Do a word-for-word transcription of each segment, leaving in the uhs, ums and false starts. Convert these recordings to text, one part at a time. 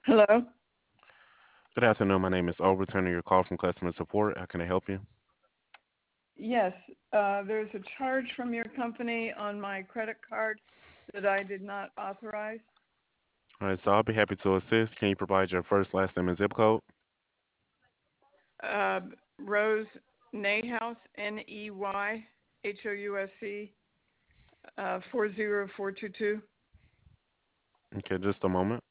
Hello? Good afternoon. My name is O, returning your call from customer support. How can I help you? Yes, uh, there's a charge from your company on my credit card that I did not authorize. All right, so I'll be happy to assist. Can you provide your first, last name, and zip code? Uh, Rose Neyhouse, N E Y H O U S E, uh, four zero four two two. Okay, just a moment.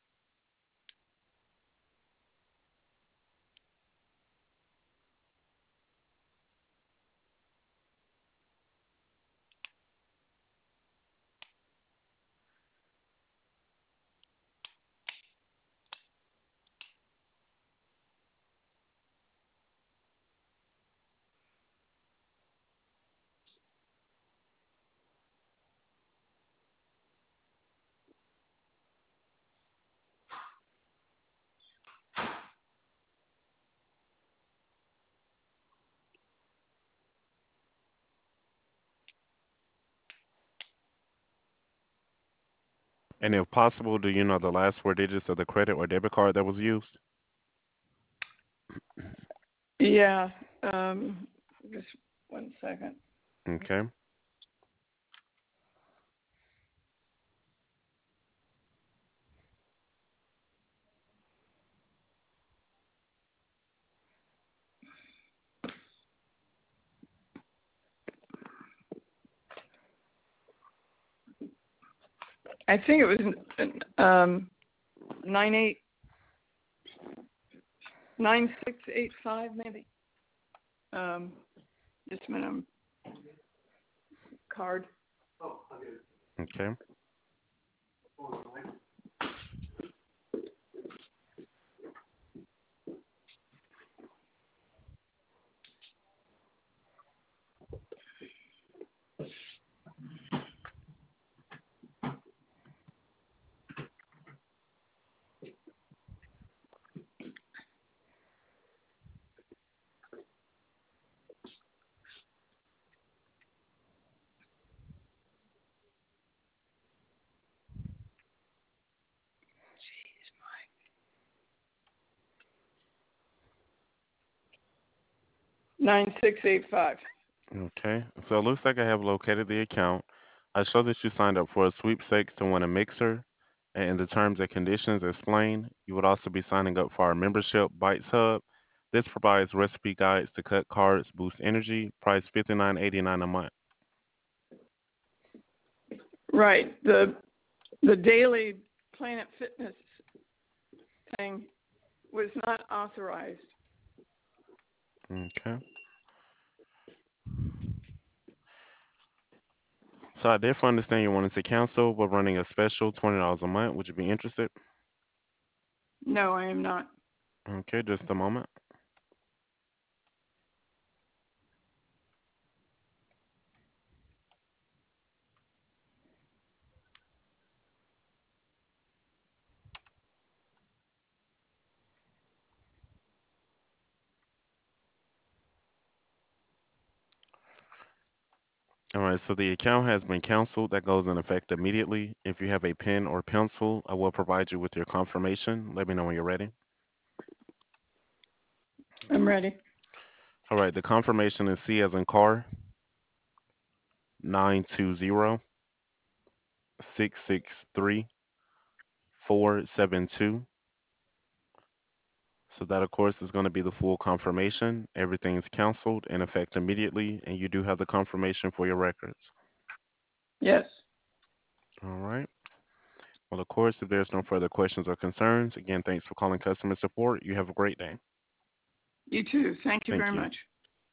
And if possible, do you know the last four digits of the credit or debit card that was used? Yeah, um, just one second. Okay. I think it was um, nine eight nine six eight five maybe. Um, just a minute. Card. Okay. Nine six eight five. Okay. So it looks like I have located the account. I show that you signed up for a sweepstakes to win a mixer. And in the terms and conditions explained, you would also be signing up for our membership, Bites Hub. This provides recipe guides to cut carbs, boost energy, price fifty-nine eighty-nine a month. Right. The the daily Planet Fitness thing was not authorized. Okay. So I definitely understand you wanted to cancel. We're running a special, twenty dollars a month. Would you be interested? No, I am not. Okay, just a moment. All right, so the account has been canceled. That goes in effect immediately. If you have a pen or pencil, I will provide you with your confirmation. Let me know when you're ready. I'm ready. All right, the confirmation is C as in car, nine two zero six six three four seven two. So that, of course, is going to be the full confirmation. Everything's canceled in effect immediately, and you do have the confirmation for your records. Yes. All right. Well, of course, if there's no further questions or concerns, again, thanks for calling customer support. You have a great day. You too. Thank you Thank very you. much.